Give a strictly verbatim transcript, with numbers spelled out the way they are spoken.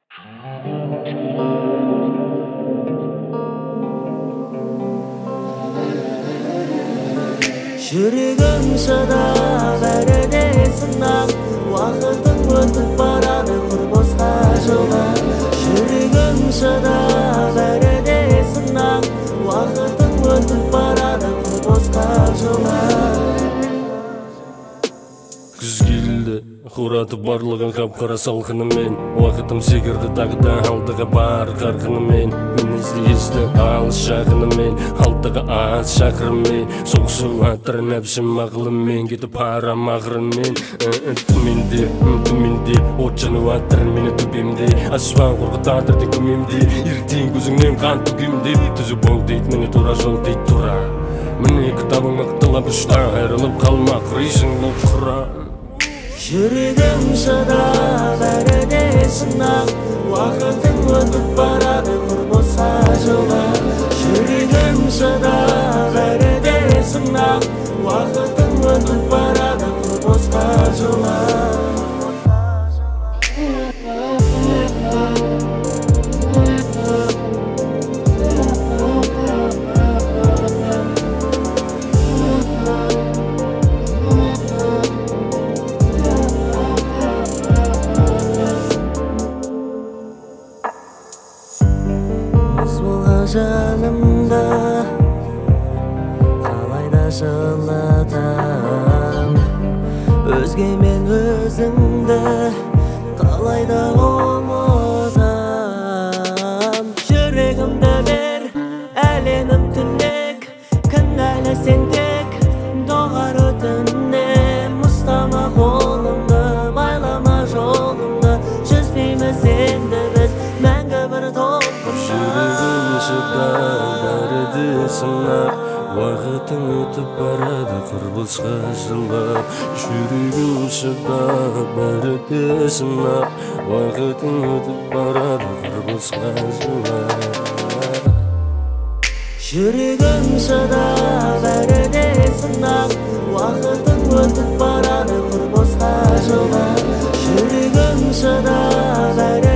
Жүрегім шыдап бәріне сынақ, уақытың өтіп барады құр босқа жылап. Жүрегім шыдап бәріне сынақ, уақытың өтіп барады құр босқа жылап. Күз келді, құратып барлығын қап-қара салқынымен. Уақытым секірді тағы да алдыға бар қарқынымен. Мен ізді алыс жақынымен, алдыға аз шақырымен. Соғысу атыр нәпсім ақылымен, кетіп парам ақырымен. Төменде, төменде, от жану атыр мені төбемде. Аспан қорқытатыр тек көмемде, ертең көзіңнен қан төгемде. Түзу бол дейді, мені тура жол дейді тура. Міне кітабың мықтылап үшта, айрылып қалма құрайсың бұл құра. Жүрегім шыдап бәріне сынақ, уақытың өтіп барады құр босқа жылап. Жүрегім шыдап бәріне сынақ, уақытың өтіп барады құр босқа жылап. Жанымда қалайда жылатам, өзгемен өзіңді қалайда ұмытам. Жүрегімді бер, әлемім түнек, кінәлі сен тек, доғар өтінем. Ұстама қолымды, байлама жолымды, жүзбейміз енді біз мәңгі бір толқында. Бәрі де сынақ, уақытың өтіп барады құр босқа жылап. Жүрегім шыдап бәрі де сынақ, уақытың өтіп барады құр босқа жылап. Жүрегім шыдап бәріне сынақ, уақытың өтіп барады құр босқа жылап. Жүрегім шыдап